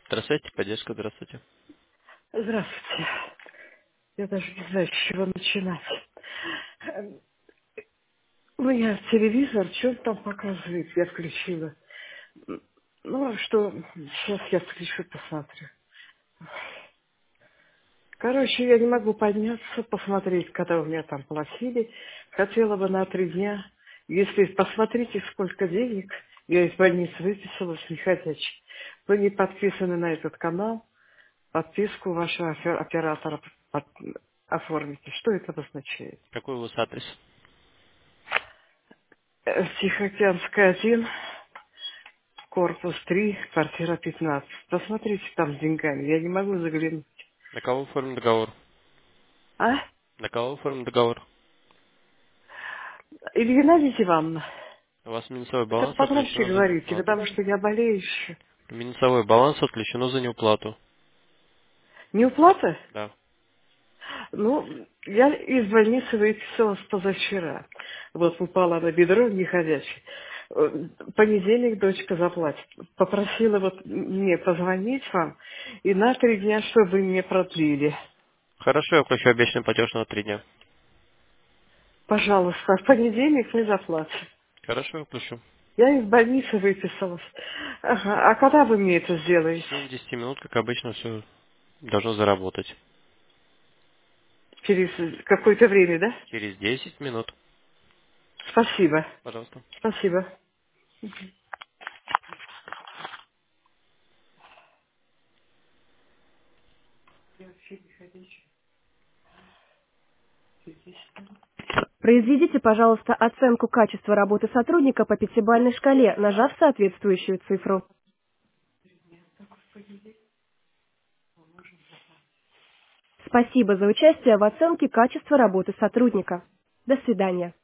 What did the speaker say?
Здравствуйте, поддержка, здравствуйте. Здравствуйте. Я даже не знаю, с чего начинать. У меня телевизор, что он там показывает, я включила. Ну, что, сейчас я включу, посмотрю. Короче, я не могу подняться, посмотреть, когда у меня там платили. Хотела бы на 3 дня. Если посмотрите, сколько денег я из больницы выписалась неходячей. Вы не подписаны на этот канал, подписку вашего оператора оформите. Что это обозначает? Какой у вас адрес? Тихоокеанская 1, корпус 3, квартира 15. Посмотрите там с деньгами, я не могу заглянуть. На кого оформлен договор? А? На кого оформлен договор? Или Геннадия Ивановна? У вас минусовой Это баланс погромче отключено за говорите, неуплату. потому что я болею еще. Минусовой баланс отключено за неуплату. Неуплата? Да. Ну, я из больницы выписалась позавчера. Вот упала на бедро неходячее. Понедельник дочка заплатит. Попросила вот мне позвонить вам и на 3 дня, чтобы вы мне продлили. Хорошо, я включу обещанный платеж на 3 дня. Пожалуйста, в понедельник не заплатим. Хорошо, я включу. Я из больницы выписалась. Ага. А когда вы мне это В сделаете? течение 10 минут, как обычно, все должно заработать. Через какое-то время, да? Через 10 минут. Спасибо. Пожалуйста. Спасибо. Произведите, пожалуйста, оценку качества работы сотрудника по пятибалльной шкале, нажав соответствующую цифру. Спасибо за участие в оценке качества работы сотрудника. До свидания.